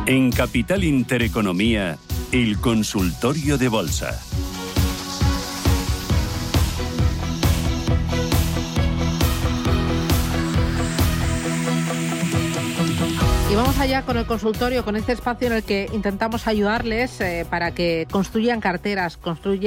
En Capital Intereconomía, el consultorio de bolsa. Y vamos allá con el consultorio, con este espacio en el que intentamos ayudarles para que construyan carteras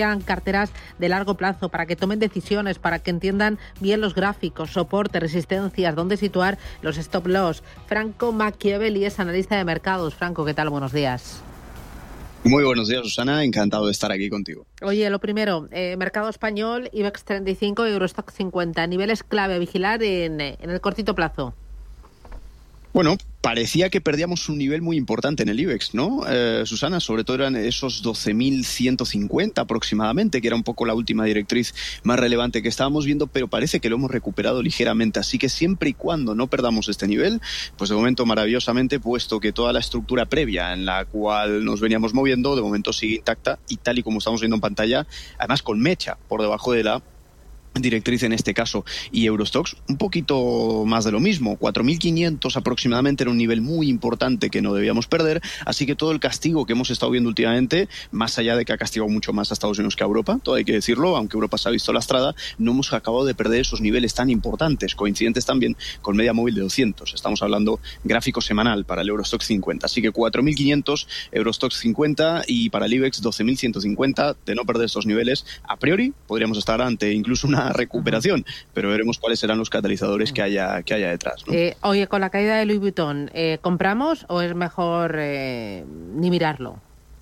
de largo plazo, para que tomen decisiones, para que entiendan bien los gráficos, soporte, resistencias, dónde situar los stop loss. Franco Machiavelli es analista de mercados. Franco, ¿qué tal? Buenos días. Muy buenos días, Susana. Encantado de estar aquí contigo. Oye, lo primero, mercado español, IBEX 35, Eurostock 50. Niveles clave a vigilar en el cortito plazo. Bueno, parecía que perdíamos un nivel muy importante en el IBEX, ¿no, Susana? Sobre todo eran esos 12.150 aproximadamente, que era un poco la última directriz más relevante que estábamos viendo, pero parece que lo hemos recuperado ligeramente. Así que siempre y cuando no perdamos este nivel, pues de momento maravillosamente, puesto que toda la estructura previa en la cual nos veníamos moviendo, de momento sigue intacta y tal y como estamos viendo en pantalla, además con mecha por debajo de la directriz en este caso, y Eurostoxx un poquito más de lo mismo, 4.500 aproximadamente era un nivel muy importante que no debíamos perder, así que todo el castigo que hemos estado viendo últimamente, más allá de que ha castigado mucho más a Estados Unidos que a Europa, todo hay que decirlo, aunque Europa se ha visto lastrada, no hemos acabado de perder esos niveles tan importantes, coincidentes también con media móvil de 200, estamos hablando gráfico semanal para el Eurostoxx 50, así que 4.500, Eurostoxx 50 y para el IBEX 12.150, de no perder estos niveles, a priori podríamos estar ante incluso una recuperación, pero veremos cuáles serán los catalizadores que haya detrás, ¿no? Oye, con la caída de Louis Vuitton, ¿compramos o es mejor ni mirarlo?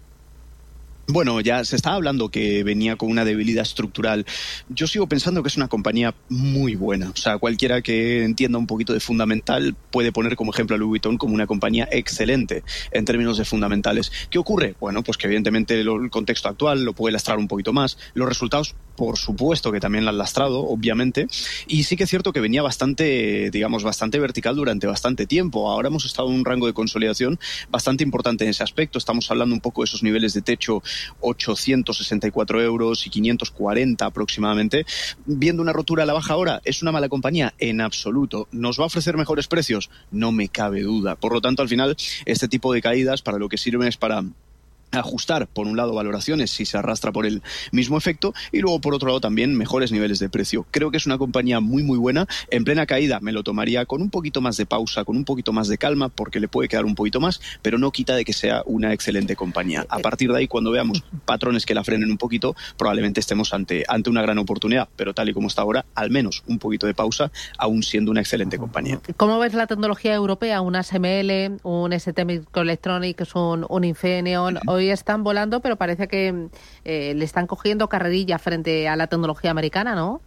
Bueno, ya se estaba hablando que venía con una debilidad estructural. Yo sigo pensando que es una compañía muy buena. O sea, cualquiera que entienda un poquito de fundamental puede poner como ejemplo a Louis Vuitton como una compañía excelente en términos de fundamentales. ¿Qué ocurre? Bueno, pues que evidentemente el contexto actual lo puede lastrar un poquito más. Los resultados, por supuesto, que también lo han lastrado, obviamente. Y sí que es cierto que venía bastante vertical durante bastante tiempo. Ahora hemos estado en un rango de consolidación bastante importante en ese aspecto. Estamos hablando un poco de esos niveles de techo 864 euros y 540 aproximadamente. Viendo una rotura a la baja ahora, ¿es una mala compañía? En absoluto. ¿Nos va a ofrecer mejores precios? No me cabe duda. Por lo tanto, al final, este tipo de caídas para lo que sirven es para ajustar, por un lado, valoraciones si se arrastra por el mismo efecto y luego, por otro lado, también mejores niveles de precio. Creo que es una compañía muy, muy buena. En plena caída me lo tomaría con un poquito más de pausa, con un poquito más de calma, porque le puede quedar un poquito más, pero no quita de que sea una excelente compañía. A partir de ahí, cuando veamos patrones que la frenen un poquito, probablemente estemos ante una gran oportunidad, pero tal y como está ahora, al menos un poquito de pausa, aún siendo una excelente compañía. ¿Cómo ves la tecnología europea? Un ASML, un ST Microelectronics, un Infineon. Hoy están volando, pero parece que le están cogiendo carrerilla frente a la tecnología americana, ¿no?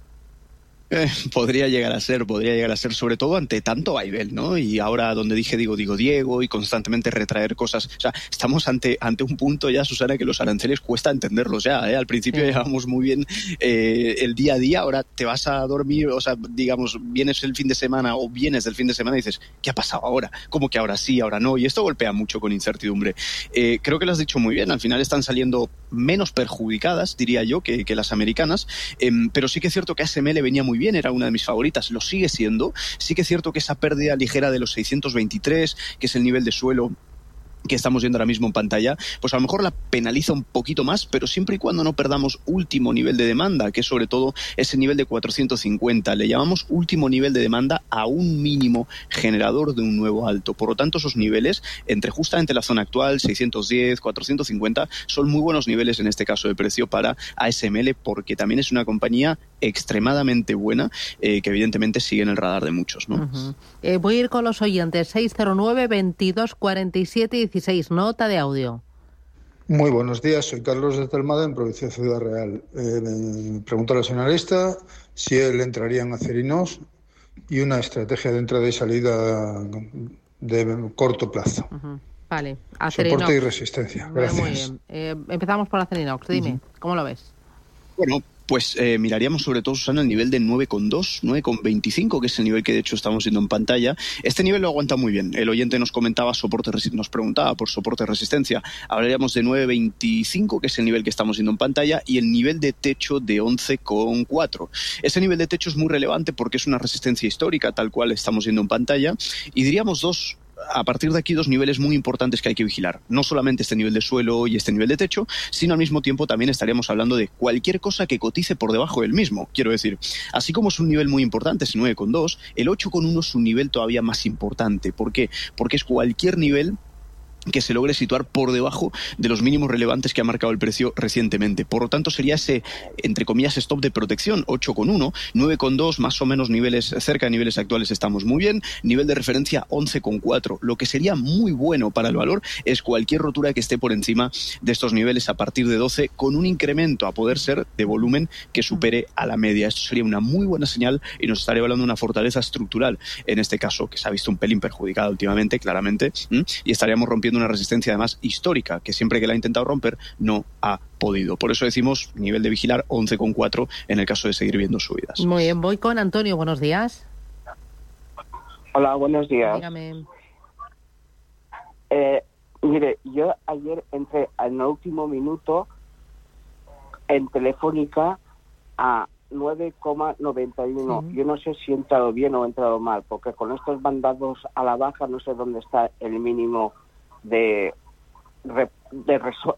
Podría llegar a ser, sobre todo ante tanto vaivén, ¿no? Y ahora donde digo Diego, y constantemente retraer cosas. O sea, estamos ante un punto ya, Susana, que los aranceles cuesta entenderlos ya, ¿eh? Al principio llevábamos muy bien el día a día, ahora te vas a dormir, o sea, digamos, vienes del fin de semana y dices, ¿qué ha pasado ahora? ¿Cómo que ahora sí, ahora no? Y esto golpea mucho con incertidumbre. Creo que lo has dicho muy bien, al final están saliendo menos perjudicadas, diría yo, que las americanas, pero sí que es cierto que ASML venía muy bien, era una de mis favoritas, lo sigue siendo. Sí que es cierto que esa pérdida ligera de los 623, que es el nivel de suelo que estamos viendo ahora mismo en pantalla, pues a lo mejor la penaliza un poquito más, pero siempre y cuando no perdamos último nivel de demanda, que es sobre todo ese nivel de 450. Le llamamos último nivel de demanda a un mínimo generador de un nuevo alto. Por lo tanto, esos niveles, entre justamente la zona actual, 610, 450, son muy buenos niveles en este caso de precio para ASML, porque también es una compañía extremadamente buena, que evidentemente sigue en el radar de muchos, ¿no? Voy a ir con los oyentes. 609 22 47 16, nota de audio. Muy buenos días, soy Carlos de Telmada, en provincia de Ciudad Real. Pregunto a la señorista si él entraría en Acerinos y una estrategia de entrada y salida de corto plazo. Vale, Acerinox. Soporte y resistencia. Gracias. Muy bien. Empezamos por Acerinox. Dime, ¿cómo lo ves? Bueno, pues miraríamos sobre todo, Susana, el nivel de 9,2, 9,25, que es el nivel que de hecho estamos viendo en pantalla. Este nivel lo aguanta muy bien. El oyente nos preguntaba por soporte de resistencia. Hablaríamos de 9,25, que es el nivel que estamos viendo en pantalla, y el nivel de techo de 11,4. Ese nivel de techo es muy relevante porque es una resistencia histórica, tal cual estamos viendo en pantalla, y diríamos dos a partir de aquí dos niveles muy importantes que hay que vigilar. No solamente este nivel de suelo y este nivel de techo, sino al mismo tiempo también estaríamos hablando de cualquier cosa que cotice por debajo del mismo. Quiero decir, así como es un nivel muy importante, ese 9,2, el 8,1 es un nivel todavía más importante. ¿Por qué? Porque es cualquier nivel que se logre situar por debajo de los mínimos relevantes que ha marcado el precio recientemente. Por lo tanto, sería ese, entre comillas, stop de protección, 8,1, 9,2, más o menos niveles, cerca de niveles actuales estamos muy bien, nivel de referencia 11,4. Lo que sería muy bueno para el valor es cualquier rotura que esté por encima de estos niveles a partir de 12, con un incremento a poder ser de volumen que supere a la media. Esto sería una muy buena señal y nos estaría hablando de una fortaleza estructural, en este caso, que se ha visto un pelín perjudicada últimamente, claramente, y estaríamos rompiendo una resistencia además histórica, que siempre que la ha intentado romper no ha podido. Por eso decimos nivel de vigilar 11,4 en el caso de seguir viendo subidas. Muy bien, voy con Antonio, buenos días. Hola, buenos días. Dígame. Mire, yo ayer entré en el último minuto en Telefónica a 9,91. Yo no sé si he entrado bien o he entrado mal, porque con estos mandados a la baja no sé dónde está el mínimo de Repsol.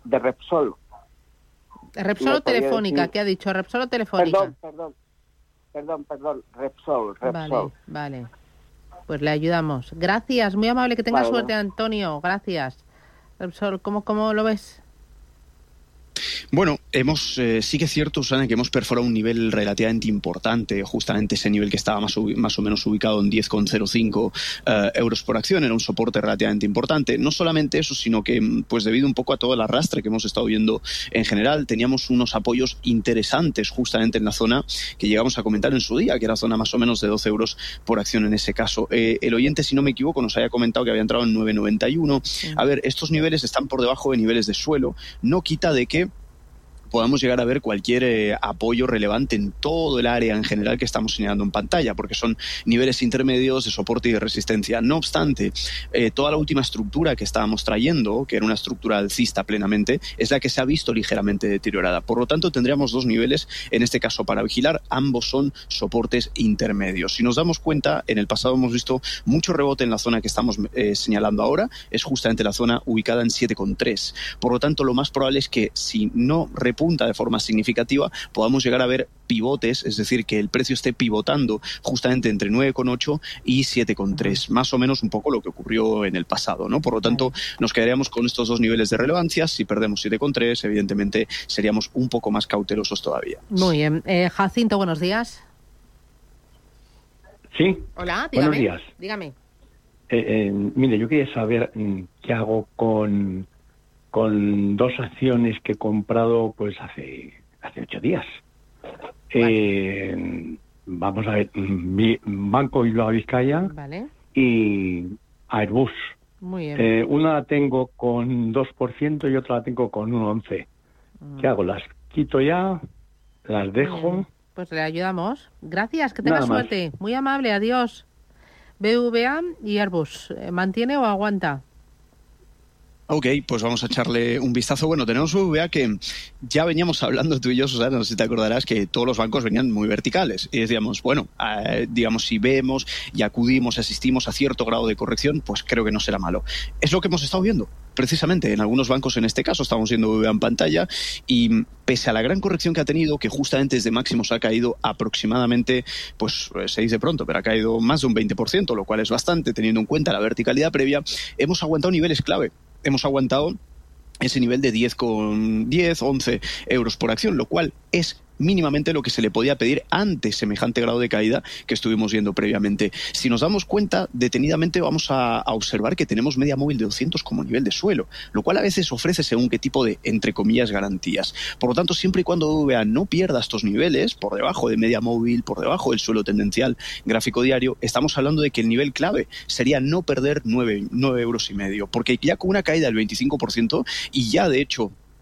Repsol o Telefónica, decir... ¿qué ha dicho? Repsol o Telefónica. Perdón, Repsol. Vale. Pues le ayudamos. Gracias, muy amable, que tenga suerte, Antonio. Gracias. Repsol, ¿cómo lo ves? Bueno, sí que es cierto, Susana, que hemos perforado un nivel relativamente importante, justamente ese nivel que estaba más o menos ubicado en 10,05 euros por acción, era un soporte relativamente importante. No solamente eso, sino que pues debido un poco a todo el arrastre que hemos estado viendo en general, teníamos unos apoyos interesantes justamente en la zona que llegamos a comentar en su día, que era zona más o menos de 12 euros por acción en ese caso. El oyente, si no me equivoco, nos había comentado que había entrado en 9,91. Sí. A ver, estos niveles están por debajo de niveles de suelo, no quita de que podamos llegar a ver cualquier apoyo relevante en todo el área en general que estamos señalando en pantalla, porque son niveles intermedios de soporte y de resistencia. No obstante, toda la última estructura que estábamos trayendo, que era una estructura alcista plenamente, es la que se ha visto ligeramente deteriorada. Por lo tanto, tendríamos dos niveles, en este caso para vigilar, ambos son soportes intermedios. Si nos damos cuenta, en el pasado hemos visto mucho rebote en la zona que estamos señalando ahora, es justamente la zona ubicada en 7,3. Por lo tanto, lo más probable es que si no repunta de forma significativa, podamos llegar a ver pivotes, es decir, que el precio esté pivotando justamente entre 9,8 y 7,3, más o menos un poco lo que ocurrió en el pasado, ¿no? Por lo tanto, nos quedaríamos con estos dos niveles de relevancia. Si perdemos 7,3, evidentemente seríamos un poco más cautelosos todavía. Muy bien. Jacinto, buenos días. Sí. Hola, dígame. Buenos días. Dígame. Mire, yo quería saber qué hago con dos acciones que he comprado pues hace 8 días. Vale. Vamos a ver, Banco Bilbao Vizcaya, vale, y Airbus. Muy bien. Una la tengo con 2% y otra la tengo con 1,11. ¿Qué hago? ¿Las quito ya? ¿Las dejo? Pues le ayudamos. Gracias, que tenga suerte. Muy amable, adiós. BVA y Airbus, ¿mantiene o aguanta? Ok, pues vamos a echarle un vistazo. Bueno, tenemos BVA que ya veníamos hablando tú y yo, Susana, no sé si te acordarás, que todos los bancos venían muy verticales. Y decíamos, bueno, digamos, si vemos y acudimos, asistimos a cierto grado de corrección, pues creo que no será malo. Es lo que hemos estado viendo. Precisamente en algunos bancos, en este caso, estamos viendo BVA en pantalla, y pese a la gran corrección que ha tenido, que justamente desde máximos ha caído aproximadamente, pues se dice pronto, pero ha caído más de un 20%, lo cual es bastante, teniendo en cuenta la verticalidad previa, hemos aguantado niveles clave. Hemos aguantado ese nivel de 11 euros por acción, lo cual es mínimamente lo que se le podía pedir ante semejante grado de caída que estuvimos viendo previamente. Si nos damos cuenta, detenidamente vamos a observar que tenemos media móvil de 200 como nivel de suelo, lo cual a veces ofrece según qué tipo de, entre comillas, garantías. Por lo tanto, siempre y cuando VA no pierda estos niveles, por debajo de media móvil, por debajo del suelo tendencial gráfico diario, estamos hablando de que el nivel clave sería no perder 9,5 euros, porque ya con una caída del 25% y ya de hecho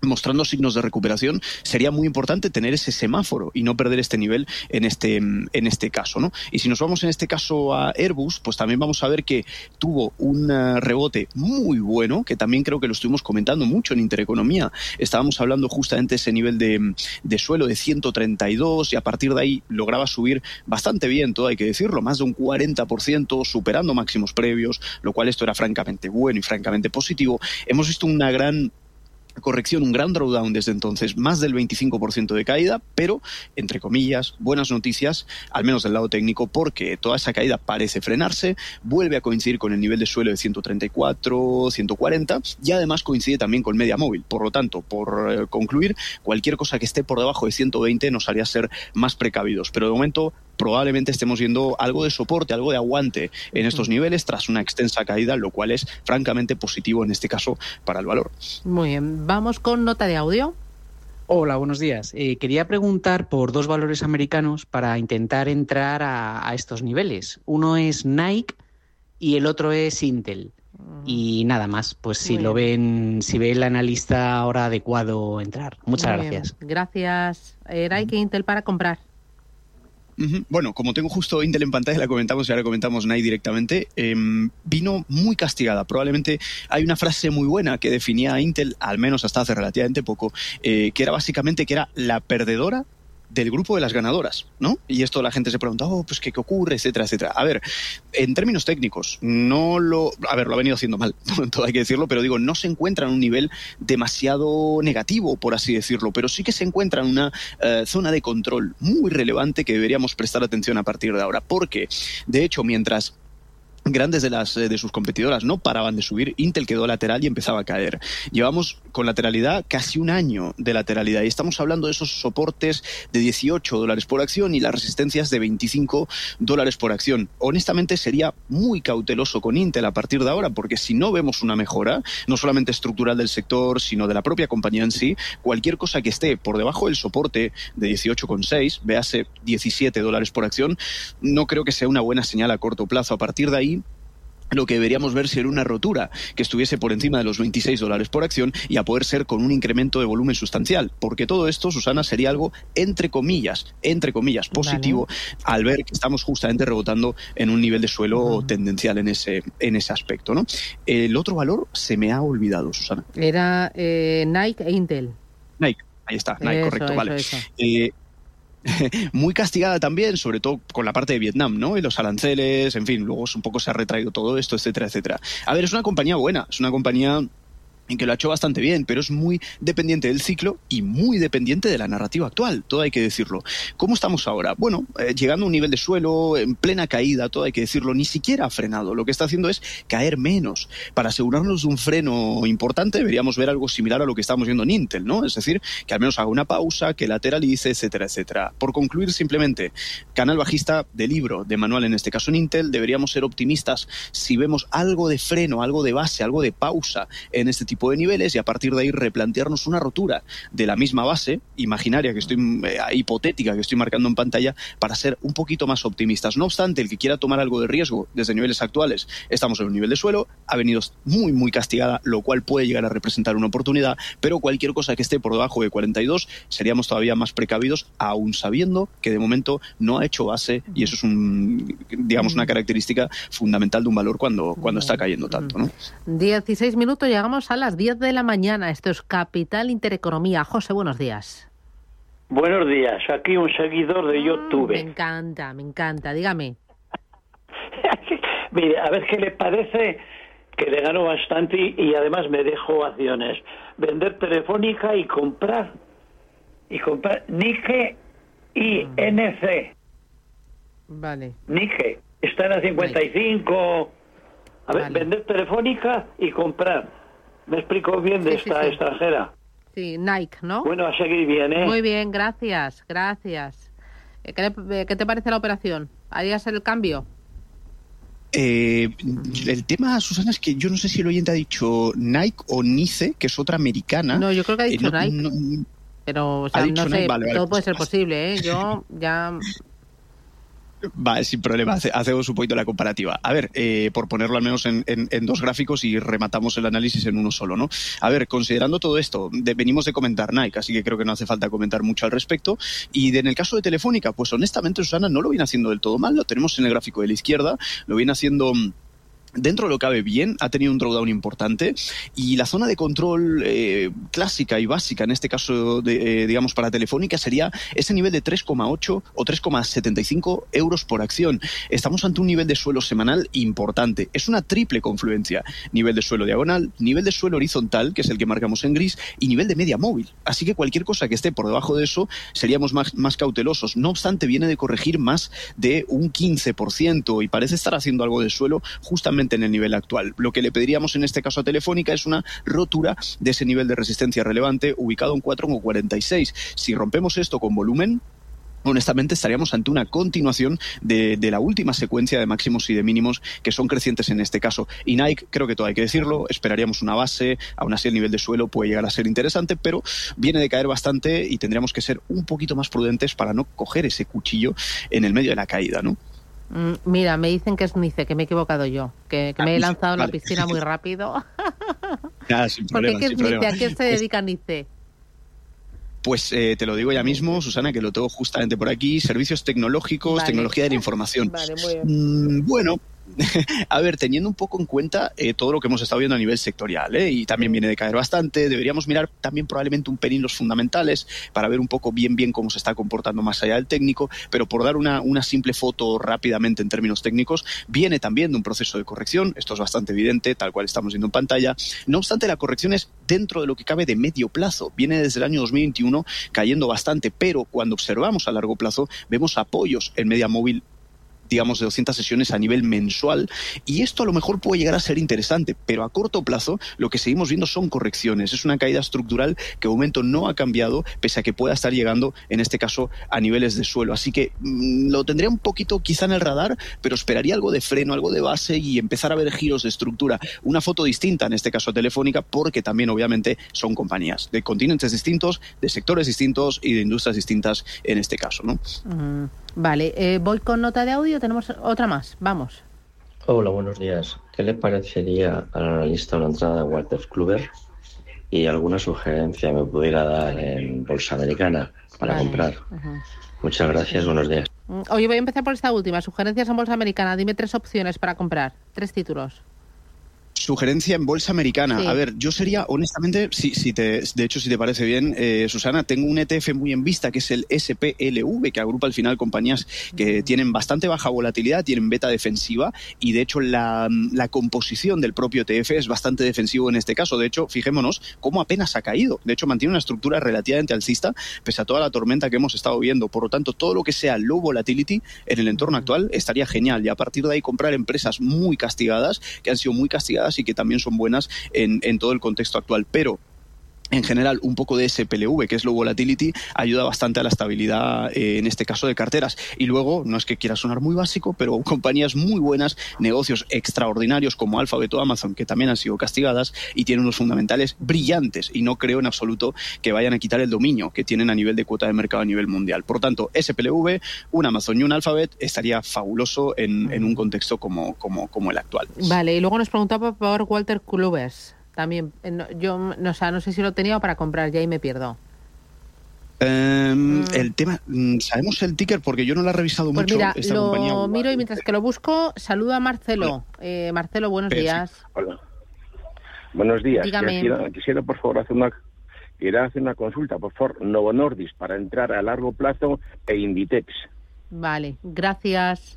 mostrando signos de recuperación, sería muy importante tener ese semáforo y no perder este nivel en este caso, ¿no? Y si nos vamos en este caso a Airbus, pues también vamos a ver que tuvo un rebote muy bueno, que también creo que lo estuvimos comentando mucho en Intereconomía. Estábamos hablando justamente de ese nivel de suelo de 132 y a partir de ahí lograba subir bastante bien, todo hay que decirlo, más de un 40%, superando máximos previos, lo cual esto era francamente bueno y francamente positivo. Hemos visto una gran corrección, un gran drawdown desde entonces, más del 25% de caída, pero, entre comillas, buenas noticias, al menos del lado técnico, porque toda esa caída parece frenarse, vuelve a coincidir con el nivel de suelo de 134, 140, y además coincide también con media móvil. Por lo tanto, por concluir, cualquier cosa que esté por debajo de 120 nos haría ser más precavidos, pero de momento probablemente estemos viendo algo de soporte, algo de aguante en estos niveles tras una extensa caída, lo cual es francamente positivo en este caso para el valor. Muy bien, vamos con nota de audio. Hola, buenos días. Quería preguntar por dos valores americanos para intentar entrar a estos niveles. Uno es Nike y el otro es Intel. Y nada más, pues si lo ven, si ve el analista ahora adecuado entrar. Muchas gracias. Gracias. Nike e Intel para comprar. Bueno, como tengo justo Intel en pantalla, la comentamos y ahora comentamos Nike directamente, vino muy castigada. Probablemente hay una frase muy buena que definía a Intel, al menos hasta hace relativamente poco, que era básicamente que era la perdedora del grupo de las ganadoras, ¿no? Y esto la gente se pregunta, pues ¿qué ocurre? Etcétera, etcétera. A ver, en términos técnicos, lo ha venido haciendo mal, todo hay que decirlo, pero digo, no se encuentra en un nivel demasiado negativo, por así decirlo, pero sí que se encuentra en una zona de control muy relevante que deberíamos prestar atención a partir de ahora, porque, de hecho, mientras grandes de sus competidoras no paraban de subir, Intel quedó lateral y empezaba a caer. Llevamos con lateralidad casi un año de lateralidad y estamos hablando de esos soportes de $18 por acción y las resistencias de $25 por acción. Honestamente sería muy cauteloso con Intel a partir de ahora, porque si no vemos una mejora, no solamente estructural del sector, sino de la propia compañía en sí, cualquier cosa que esté por debajo del soporte de 18,6, véase $17 por acción, no creo que sea una buena señal a corto plazo. A partir de ahí, lo que deberíamos ver sería una rotura que estuviese por encima de los $26 por acción y a poder ser con un incremento de volumen sustancial, porque todo esto, Susana, sería algo entre comillas positivo, al ver que estamos justamente rebotando en un nivel de suelo tendencial en ese aspecto, ¿no? El otro valor se me ha olvidado, Susana. Era Nike e Intel. Nike, ahí está, Nike, correcto, vale. Muy castigada también, sobre todo con la parte de Vietnam, ¿no? Y los aranceles, en fin, luego un poco se ha retraído todo esto, etcétera, etcétera. A ver, es una compañía buena, es una compañía en que lo ha hecho bastante bien, pero es muy dependiente del ciclo y muy dependiente de la narrativa actual, todo hay que decirlo. ¿Cómo estamos ahora? Bueno, llegando a un nivel de suelo, en plena caída, todo hay que decirlo, ni siquiera ha frenado. Lo que está haciendo es caer menos. Para asegurarnos de un freno importante, deberíamos ver algo similar a lo que estamos viendo en Intel, ¿no? Es decir, que al menos haga una pausa, que lateralice, etcétera, etcétera. Por concluir, simplemente, canal bajista de libro, de manual en este caso en Intel, deberíamos ser optimistas si vemos algo de freno, algo de base, algo de pausa en este tipo de niveles y a partir de ahí replantearnos una rotura de la misma base imaginaria que hipotética que estoy marcando en pantalla para ser un poquito más optimistas. No obstante, el que quiera tomar algo de riesgo desde niveles actuales, estamos en un nivel de suelo, ha venido muy muy castigada, lo cual puede llegar a representar una oportunidad, pero cualquier cosa que esté por debajo de 42 seríamos todavía más precavidos, aún sabiendo que de momento no ha hecho base y eso es una característica fundamental de un valor cuando está cayendo tanto, ¿no? 16 minutos, llegamos a las 10 de la mañana. Esto es Capital Intereconomía. José, buenos días. Buenos días. Aquí un seguidor de YouTube. Me encanta. Dígame. Mire, a ver qué le parece, que le ganó bastante y además me dejó acciones. Vender Telefónica y comprar Nike y NC. Vale. Nike. Están a 55. A ver, vender Telefónica y comprar. ¿Me explico bien de esta extranjera? Sí, Nike, ¿no? Bueno, a seguir bien, ¿eh? Muy bien, gracias. ¿Qué te parece la operación? ¿Harías el cambio? El tema, Susana, es que yo no sé si el oyente ha dicho Nike o Nice, que es otra americana. No, yo creo que ha dicho Nike. Pero, o sea, no sé, vale, todo puede ser posible, ¿eh? Yo ya... Vale, sin problema, hacemos un poquito la comparativa. A ver, por ponerlo al menos en dos gráficos y rematamos el análisis en uno solo, ¿no? A ver, considerando todo esto, venimos de comentar Nike, así que creo que no hace falta comentar mucho al respecto. Y en el caso de Telefónica, pues honestamente, Susana, no lo viene haciendo del todo mal, lo tenemos en el gráfico de la izquierda, lo viene haciendo... Dentro de lo que cabe bien, ha tenido un drawdown importante y la zona de control clásica y básica, en este caso, digamos, para Telefónica, sería ese nivel de 3,8 o 3,75 euros por acción. Estamos ante un nivel de suelo semanal importante. Es una triple confluencia. Nivel de suelo diagonal, nivel de suelo horizontal, que es el que marcamos en gris, y nivel de media móvil. Así que cualquier cosa que esté por debajo de eso, seríamos más cautelosos. No obstante, viene de corregir más de un 15% y parece estar haciendo algo de suelo justamente en el nivel actual. Lo que le pediríamos en este caso a Telefónica es una rotura de ese nivel de resistencia relevante ubicado en 4,46. Si rompemos esto con volumen, honestamente estaríamos ante una continuación de la última secuencia de máximos y de mínimos que son crecientes en este caso. Y Nike, creo que todo hay que decirlo, esperaríamos una base, aún así el nivel de suelo puede llegar a ser interesante, pero viene de caer bastante y tendríamos que ser un poquito más prudentes para no coger ese cuchillo en el medio de la caída, ¿no? Mira, me dicen que es Nice, que me he equivocado yo, que me he lanzado en la piscina muy rápido. Sin problema, ¿Por qué es Nice? ¿A qué se dedica Nice? Pues te lo digo ya mismo, Susana, que lo tengo justamente por aquí. Servicios tecnológicos, tecnología de la información. Vale, muy bien. Bueno, a ver, teniendo un poco en cuenta todo lo que hemos estado viendo a nivel sectorial, y también viene de caer bastante, deberíamos mirar también probablemente un pelín los fundamentales para ver un poco bien cómo se está comportando más allá del técnico, pero por dar una simple foto rápidamente en términos técnicos, viene también de un proceso de corrección, esto es bastante evidente, tal cual estamos viendo en pantalla. No obstante, la corrección es dentro de lo que cabe de medio plazo, viene desde el año 2021 cayendo bastante, pero cuando observamos a largo plazo vemos apoyos en media móvil, digamos, de 200 sesiones a nivel mensual, y esto a lo mejor puede llegar a ser interesante, pero a corto plazo lo que seguimos viendo son correcciones. Es una caída estructural que de momento no ha cambiado, pese a que pueda estar llegando, en este caso, a niveles de suelo. Así que lo tendría un poquito quizá en el radar, pero esperaría algo de freno, algo de base y empezar a ver giros de estructura. Una foto distinta, en este caso Telefónica, porque también obviamente son compañías de continentes distintos, de sectores distintos y de industrias distintas en este caso, ¿no? Vale, voy con nota de audio, tenemos otra más, vamos. Hola, buenos días. ¿Qué le parecería al analista una entrada de Wolters Kluwer y alguna sugerencia me pudiera dar en bolsa americana para comprar? Muchas gracias, buenos días. Oye, voy a empezar por esta última, sugerencias en bolsa americana. Dime 3 opciones para comprar, 3 títulos. Sugerencia en bolsa americana. Sí. A ver, yo sería, honestamente, de hecho, si te parece bien, Susana, tengo un ETF muy en vista, que es el SPLV, que agrupa al final compañías que tienen bastante baja volatilidad, tienen beta defensiva, y de hecho la composición del propio ETF es bastante defensivo en este caso. De hecho, fijémonos cómo apenas ha caído. De hecho, mantiene una estructura relativamente alcista, pese a toda la tormenta que hemos estado viendo. Por lo tanto, todo lo que sea low volatility en el entorno actual estaría genial. Y a partir de ahí comprar empresas muy castigadas, que han sido muy castigadas y que también son buenas en todo el contexto actual. Pero en general, un poco de SPLV, que es low volatility, ayuda bastante a la estabilidad, en este caso, de carteras. Y luego, no es que quiera sonar muy básico, pero compañías muy buenas, negocios extraordinarios como Alphabet o Amazon, que también han sido castigadas y tienen unos fundamentales brillantes, y no creo en absoluto que vayan a quitar el dominio que tienen a nivel de cuota de mercado a nivel mundial. Por tanto, SPLV, un Amazon y un Alphabet estaría fabuloso en un contexto como el actual. Vale, y luego nos preguntaba por Wolters Kluwer. También, yo no sé si lo tenía para comprar ya y me pierdo. El tema, ¿sabemos el ticker? Porque yo no lo he revisado pues mucho. Mira, esta lo compañía. miro y mientras que lo busco, saludo a Marcelo. Marcelo, buenos días. Hola. Buenos días. Dígame. Quisiera, por favor, hacer una consulta, por favor. Novo Nordisk para entrar a largo plazo e Inditex. Vale, gracias.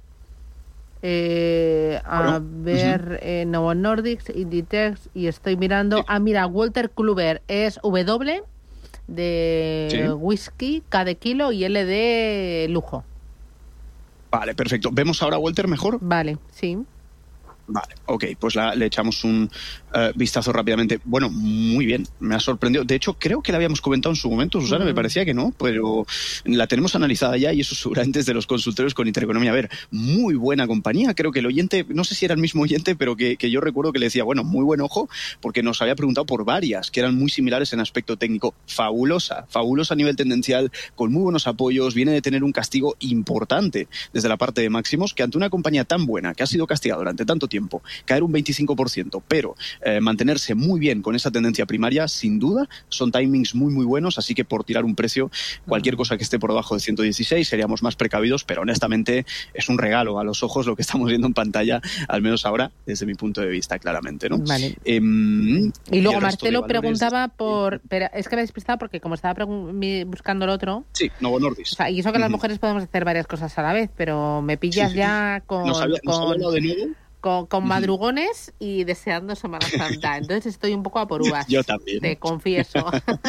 Novo Nordisk, Inditex, y estoy mirando. Sí. Mira, Wolters Kluwer es W de whisky, K de kilo y L de lujo. Vale, perfecto. ¿Vemos ahora Wolters mejor? Vale, sí. Vale, ok, pues le echamos un vistazo rápidamente. Bueno, muy bien, me ha sorprendido. De hecho, creo que la habíamos comentado en su momento, Susana, me parecía que no, pero la tenemos analizada ya y eso seguramente es de los consultorios con Intereconomía. A ver, muy buena compañía. Creo que el oyente, no sé si era el mismo oyente, pero que yo recuerdo que le decía, bueno, muy buen ojo, porque nos había preguntado por varias, que eran muy similares en aspecto técnico. Fabulosa a nivel tendencial, con muy buenos apoyos, viene de tener un castigo importante desde la parte de máximos, que ante una compañía tan buena, que ha sido castigada durante tanto tiempo, caer un 25%, pero mantenerse muy bien con esa tendencia primaria, sin duda, son timings muy, muy buenos, así que por tirar un precio, cualquier cosa que esté por debajo de 116 seríamos más precavidos, pero honestamente es un regalo a los ojos lo que estamos viendo en pantalla, al menos ahora, desde mi punto de vista, claramente, ¿no? Vale. Y luego Marcelo preguntaba por... Pero es que me he despistado porque como estaba buscando el otro... Sí, Novo Nordisk. O sea, y eso que las mujeres podemos hacer varias cosas a la vez, pero me pillas ya con... ¿Nos había hablado de nuevo? Con madrugones y deseando Semana Santa. Entonces estoy un poco a por uvas. Yo también. Te confieso.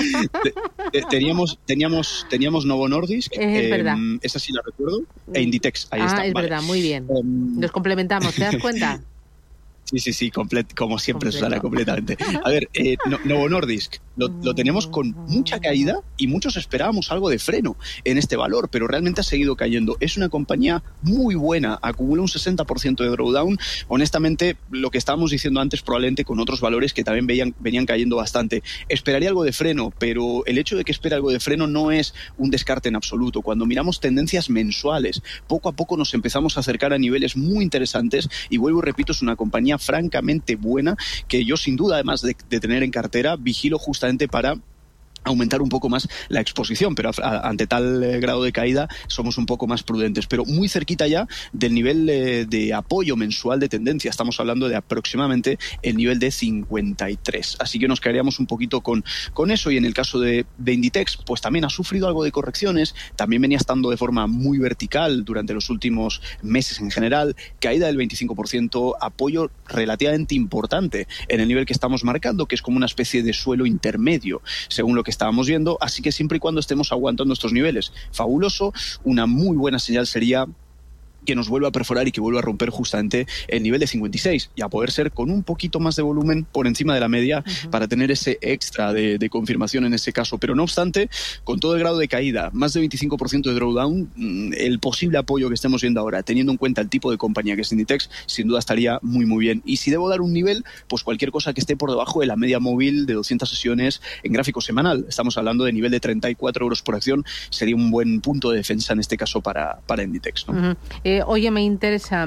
Teníamos Novo Nordisk. Es verdad. Esa sí la recuerdo. E Inditex. Ahí está. Es verdad, muy bien. Nos complementamos, ¿te das cuenta? Sí, como siempre, Susana, completamente. A ver, Novo Nordisk, lo tenemos con mucha caída y muchos esperábamos algo de freno en este valor, pero realmente ha seguido cayendo. Es una compañía muy buena, acumula un 60% de drawdown. Honestamente, lo que estábamos diciendo antes, probablemente con otros valores que también venían cayendo bastante. Esperaría algo de freno, pero el hecho de que espere algo de freno no es un descarte en absoluto. Cuando miramos tendencias mensuales, poco a poco nos empezamos a acercar a niveles muy interesantes y vuelvo y repito, es una compañía francamente buena que yo sin duda, además de tener en cartera, vigilo justamente para aumentar un poco más la exposición, pero ante tal grado de caída somos un poco más prudentes, pero muy cerquita ya del nivel de apoyo mensual de tendencia. Estamos hablando de aproximadamente el nivel de 53, así que nos quedaríamos un poquito con eso. Y en el caso de Inditex, pues también ha sufrido algo de correcciones, también venía estando de forma muy vertical durante los últimos meses en general, caída del 25%, apoyo relativamente importante en el nivel que estamos marcando, que es como una especie de suelo intermedio, según lo que estábamos viendo, así que siempre y cuando estemos aguantando estos niveles, fabuloso. Una muy buena señal sería que nos vuelva a perforar y que vuelva a romper justamente el nivel de 56 y a poder ser con un poquito más de volumen por encima de la media para tener ese extra de confirmación en ese caso. Pero no obstante, con todo el grado de caída, más de 25% de drawdown, el posible apoyo que estemos viendo ahora, teniendo en cuenta el tipo de compañía que es Inditex, sin duda estaría muy muy bien. Y si debo dar un nivel, pues cualquier cosa que esté por debajo de la media móvil de 200 sesiones en gráfico semanal. Estamos hablando de nivel de 34 euros por acción, sería un buen punto de defensa en este caso para Inditex, ¿no? Oye, me interesa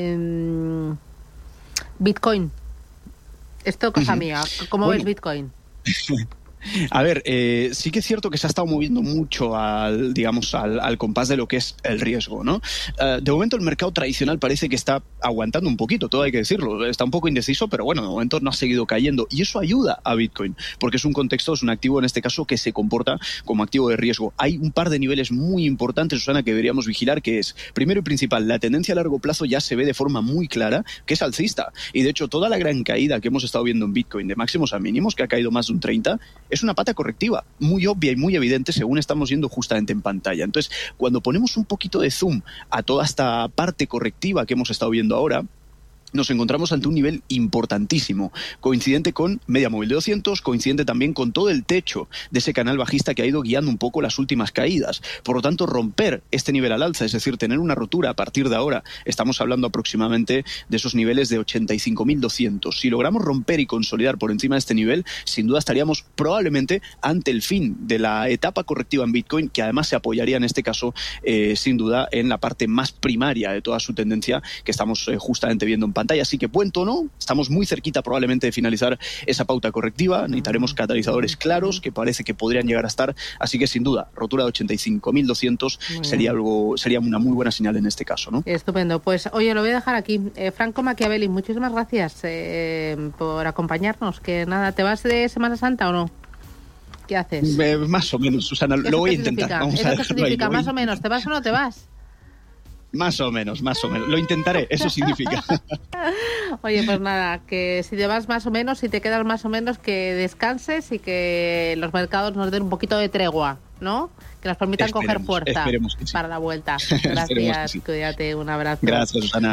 Bitcoin. Esto cosa mía. ¿Cómo ves Bitcoin? A ver, sí que es cierto que se ha estado moviendo mucho al compás de lo que es el riesgo, ¿no? De momento el mercado tradicional parece que está aguantando un poquito, todo hay que decirlo. Está un poco indeciso, pero bueno, de momento no ha seguido cayendo. Y eso ayuda a Bitcoin, porque es un activo en este caso que se comporta como activo de riesgo. Hay un par de niveles muy importantes, Susana, que deberíamos vigilar, que es, primero y principal, la tendencia a largo plazo ya se ve de forma muy clara, que es alcista. Y de hecho, toda la gran caída que hemos estado viendo en Bitcoin, de máximos a mínimos, que ha caído más de un 30%, es una pata correctiva, muy obvia y muy evidente según estamos viendo justamente en pantalla. Entonces, cuando ponemos un poquito de zoom a toda esta parte correctiva que hemos estado viendo ahora, nos encontramos ante un nivel importantísimo, coincidente con media móvil de 200, coincidente también con todo el techo de ese canal bajista que ha ido guiando un poco las últimas caídas. Por lo tanto, romper este nivel al alza, es decir, tener una rotura a partir de ahora, estamos hablando aproximadamente de esos niveles de 85.200. Si logramos romper y consolidar por encima de este nivel, sin duda estaríamos probablemente ante el fin de la etapa correctiva en Bitcoin, que además se apoyaría en este caso, sin duda, en la parte más primaria de toda su tendencia que estamos justamente viendo en pantalla. Así que buen tono, estamos muy cerquita probablemente de finalizar esa pauta correctiva, necesitaremos catalizadores claros que parece que podrían llegar a estar, así que sin duda, rotura de 85.200 sería una muy buena señal en este caso, ¿no? Estupendo, pues oye, lo voy a dejar aquí. Franco Machiavelli, muchísimas gracias por acompañarnos, que nada, ¿te vas de Semana Santa o no? ¿Qué haces? Más o menos, Susana, lo voy a intentar. Vamos a dejarlo ahí. Más o menos, ¿te vas o no te vas? Más o menos. Lo intentaré, eso significa. Oye, pues nada, que si te vas más o menos, si te quedas más o menos, que descanses y que los mercados nos den un poquito de tregua, ¿no? Que nos permitan coger fuerza que sí. para la vuelta. Gracias, sí. Cuídate, un abrazo. Gracias, Susana.